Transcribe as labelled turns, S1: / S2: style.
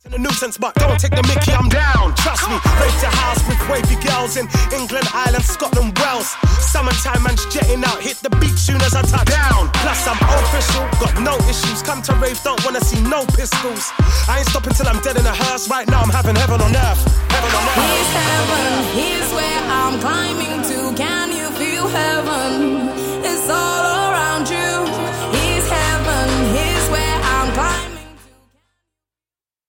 S1: A nuisance, but don't take the mickey, I'm down. Trust me, rape the house with wavy girls in England, Ireland, Scotland, Wales. Summertime man's jetting out, hit the beach soon as I touch down. Plus I'm official, got no issues. Come to rave, don't wanna see no pistols. I ain't stopping till I'm dead in a hearse. Right now I'm having heaven on earth. Heaven on earth.
S2: Here's heaven,